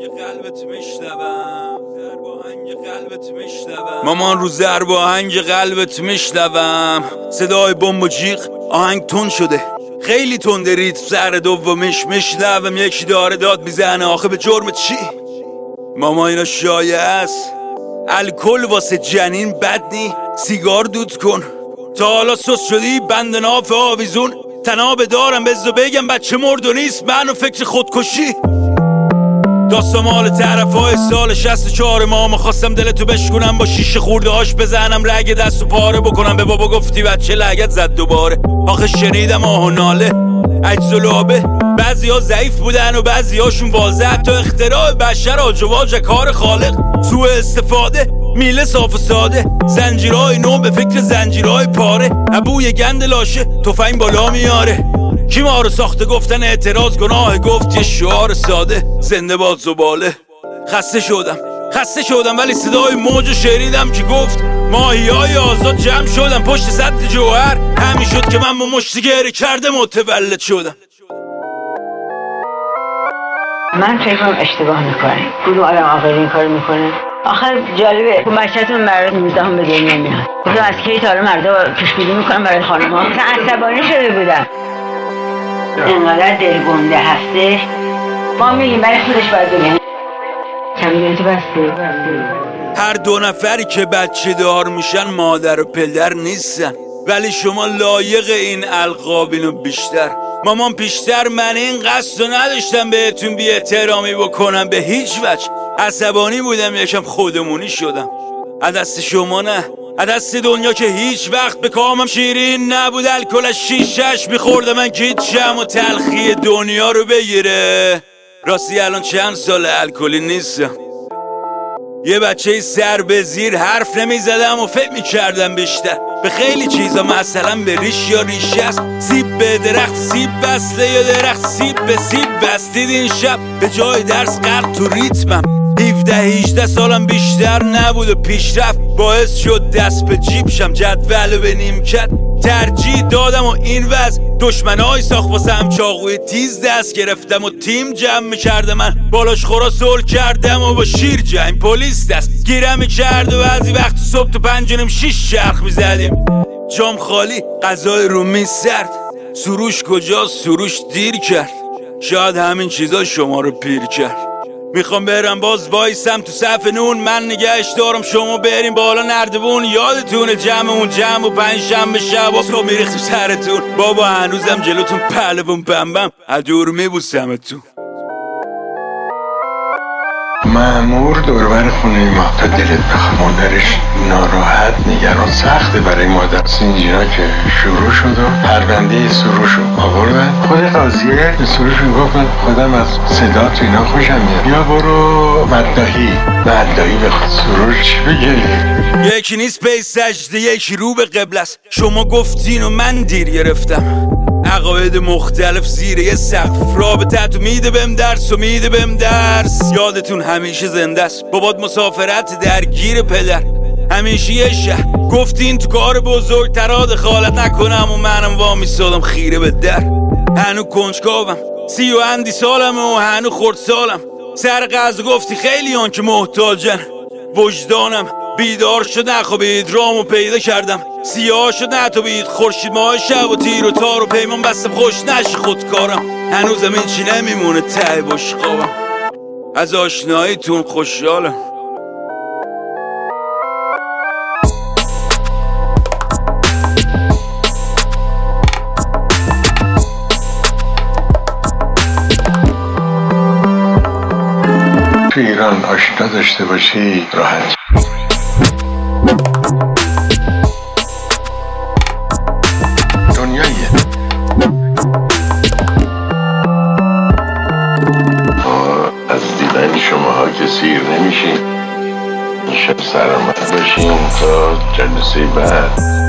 مامان رو ضرب آهنگ قلبت میشنوم. صدای بمب و جیغ آهنگ تون شده، خیلی تنده ریتم سر دومش میشنوم. یکی داره داد میزنه آخه به جرم چی؟ ماما اینا شایعه است، الکل واسه جنین بد نی، سیگار دود کن. تا حالا سوس شدی بند ناف آویزون، تنابه دارم بزو بگم بچه مرد و نیست منو فکر خودکشی. داستان مال طرفای سال 64 ماما، خواستم دلتو بشکنم با شیشه خورده هاش بزنم رگ دستو پاره بکنم. به بابا گفتی بچه لگت زد دوباره، آخه شنیدم آه و ناله عجز و لابه. بعضی ها ضعیف بودن و بعضی هاشون واضح، تا اختراع بشر آجواج کار خالق. سوء استفاده میله صاف و ساده، زنجیرهای نو به فکر زنجیرهای پاره. ابوی گند لاشه تفنگ بالا میاره، کی ما رو ساخته گفتن اعتراض گناه، گفت یه شعار ساده زنده باد زباله. خسته شدم ولی صدای موجو شنیدم که گفت ماهیای آزاد جمع شدم پشت سد جوهر. همین شد که من با مشتی گره کرده متولد شدم. من فکر کنم اشتباه میکنه، کدوم آدم عاقل این کار میکنه؟ آخر جالبه بچه‌تون برای 19 به دنیا میاد، گفتم از کی تا حالا مردا پیش‌بینی میکنن برای خانم‌ها؟ مثلا عصبانی شده بودن، اینقدر دلگنده هستش. ما میگیم برای خودش باید بگم کمیونیتی بسته. هر دو نفری که بچه دار میشن مادر و پدر نیستن، ولی شما لایق این القابینو بیشتر. مامان پیشتر من این قصد رو نداشتم بهتون بی احترامی بکنم به هیچ وجه. عصبانی بودم یکم خودمونی شدم، از دست شما نه، از دست دنیا که هیچ وقت به کامم شیرین نبود. الکل شیشش میخورده من گیچم و تلخی دنیا رو بگیره. راستی الان چند سال الکلی نیستم، یه بچه سر به زیر حرف نمیزدم و فکر میکردم بیشتر به خیلی چیزا، مثلا به ریش یا ریشه است. سیب به درخت سیب بسته یا درخت سیب به سیب بستید این شب. به جای درس غرق تو ریتمم، 17-18 سالم بیشتر نبود و پیشرفت باعث شد دست به جیب شم. جدول به نیمکت ترجیح دادم و این وضع دشمنای ساخت واسم، چاقوی تیز دست گرفتم و تیم جمع میکرده. من بالاش خورا سول کردم و با شیر جنگ پلیس دست گیرم میکرد و بعضی وقت صبح تو 5:06 چرخ میزدیم. جام خالی غذای رومی سرد، سروش کجاست؟ سروش دیر کرد، شاید همین چیزا شما رو پیر کرد. میخوام برم باز وایسم تو صف نون، من نگهش دارم شما بریم بالا نردبون. یادتونه جمعمون جمع و 5 شنبه شب و میریختیم سرتون. بابا هنوزم جلوتون پهلوون بمبم ادور میبوسمتون. مأمور دوربر خونه ما تا دلت بخواد، مادرش ناراحت نگران سخته برای مادر. سینجینا که شروع شد و پرونده سروش رو آوردن، خود قاضیه به سروش میگفت من خودم از صدا تو اینا خوشم میاد، بیا برو مدداهی به خود. سروش چی بگه؟ یکی نیست پی سجده یکی رو به قبل است. شما گفتین و من دیر گرفتم، عقاید مختلف زیر یه سقف. رابطه تو میده بهم درس و میده بهم درس. یادتون همیشه زنده است، بابات مسافرت درگیر پدر، همیشه یه شهر. گفتین تو کار بزرگ ترا دخالت نکنم و منم وامی سالم خیره به در. هنو کنجکاوم 30 سالم و هنو خورد سالم. سر غذا گفتی خیلی آن که محتاجن، وجدانم بیدار شد نخوابید رامو پیدا کردم. سیاه شد نتابید خورشید ماه شب و تیر و تار و پیمان بستم خوش نش خودکارم. هنوزم این چی نمیمونه ته باش خوابم، از آشناییتون خوشحالم. تو ایران آشنا داشته باشی راحت. دنیاییه از دیدن شماها که سیر نمیشیم. شب سرآمد باشیم تا جلسه بعد.